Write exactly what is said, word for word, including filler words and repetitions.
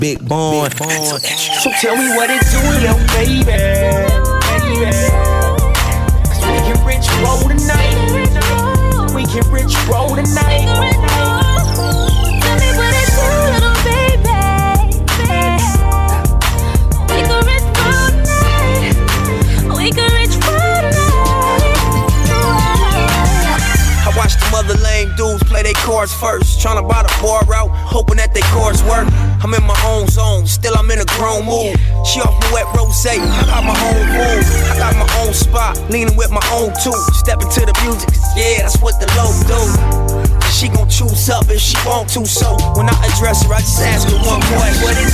Big Bone. So tell me what it do, little baby, baby. Cause we can rich roll tonight. We can rich roll tonight. Tell me what it do, little baby. We can rich roll tonight. We can rich roll tonight. I watch them other lame dudes play their cards first. Tryna buy the bar out, hoping that they cards work. I'm in my own zone, still I'm in a grown mood. She off my wet rosé, I got my own room. I got my own spot, leaning with my own too. Step into the music, yeah, that's what the low do. She gon' choose up if she want to, so when I address her, I just ask her one question. What it